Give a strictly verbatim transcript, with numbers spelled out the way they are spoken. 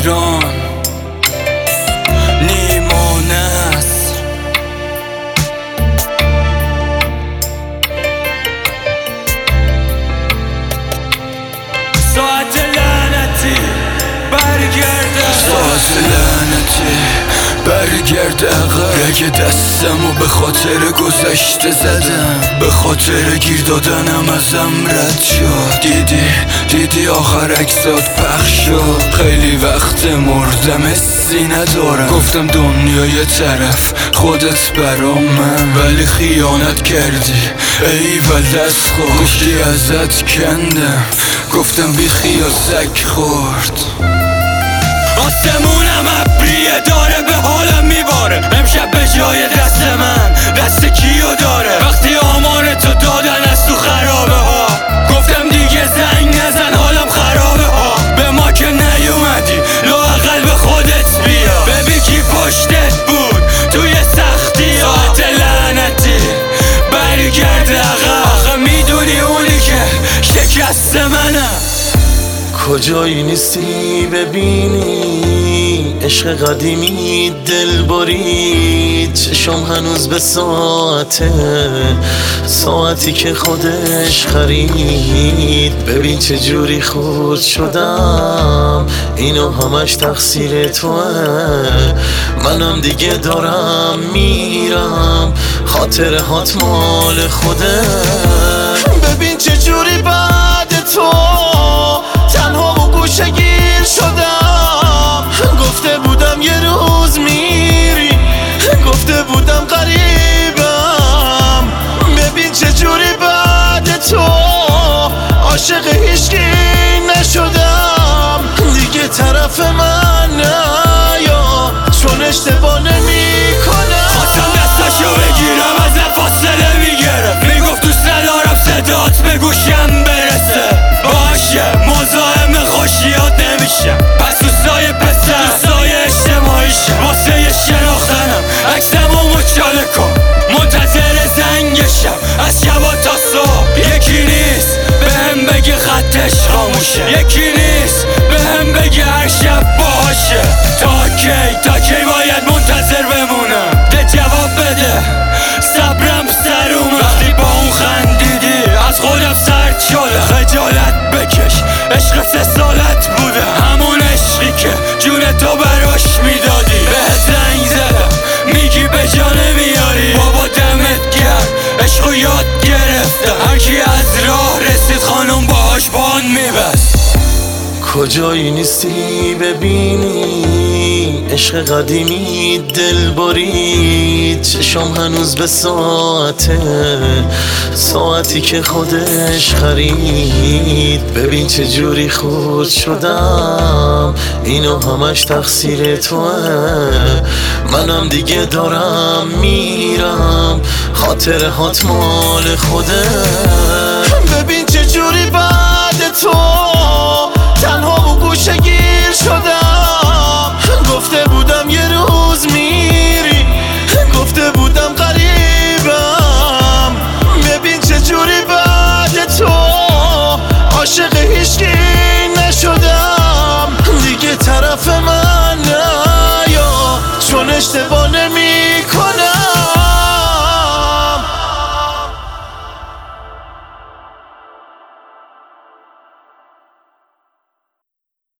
تهران نیما نصر. ساعت لعنتی برگرده، ساعت لعنتی برگرد عقب. رگ دستمو به خاطر گذشته زدم، به خاطر گیر دادنم ازم رد شد. دیدی دیدی آخر عکسات پخش شد. خیلی وقت مردم حسی ندارم، گفتم دنیای طرف خودت برام من، ولی خیانت کردی ایول دست خود. گفتی ازت کندم، گفتم بی خیال سگ خورد. آسمونم ابریه داره به حالم میباره، امشب به جای دست من دست کیو داره؟ وقتی آمار تو دادن از تو خرابه ها، گفتم دیگه زنگ نزن حالم خرابه ها. به ما که نیومدی لااقل به خودت بیا، ببین کی پشتت بود توی سختی ها. ساعت لعنتی برگرد عقب. آخه میدونی اونی که شکست منم. کجایی نیستی ببینی عشق قدیمی دل برید. چشم هنوز به ساعته، ساعتی که خودش خرید. ببین چه جوری خورد شدم، اینو همش تقصیر توه. منم دیگه دارم میرم، خاطره هات مال خوده. ببین چه جوری بعد تو تنها و گوشه گیر شدم. گفته بودم یه روز میری، گفته بودم قریبم. ببین چه جوری بعد تو عاشق هیچکی نشدم. دیگه طرف من نیا، چون اشتباه نمی کنم. خواستم دستاشو بگیرم ازم فاصله میگرم، میگفت دوست ندارم صدات به گوشم برسه. باشه مزاحم خوشیات نمیشم، پس دوستای پسر دوستای اجتماعیشم. واسه یه شناختنم عکسمو مچاله کن، منتظر زنگشم از شبا تا صبح. یکی نیست بهم بگه خطش خاموشه، یکی نیست بهم بگه هر شب باشه. تا کی تا کی باید منتظر بمونم؟ ده جواب بده، صبرم سرومه. وقتی با اون خندیدی از خودم سرد شدم. خجالت بکش عشق سه سالت بوده، همون عشقی که جون تو براش میدادی. به زنگ زدم میگی به جا نمیاری، بابا دمت گرم عشقو یاد گرفتم. هرکی از راه رسید خانم باهاش بان میبست. کجایی نیستی ببینی عشق قدیمی دل برید. چشم هنوز به ساعته، ساعتی که خودش خرید. ببین چه جوری خورد شدم، اینو همش تقصیر توه. منم دیگه دارم میرم، خاطره هات مال خوده. ببین چه جوری بعد تو تنها و گوشه گیر شدم. گفته بودم یه روز میری، گفته بودم قریبم. ببین چه جوری بعد تو عاشق هیچکی نشدم. دیگه طرف من نیا، چون اشتباه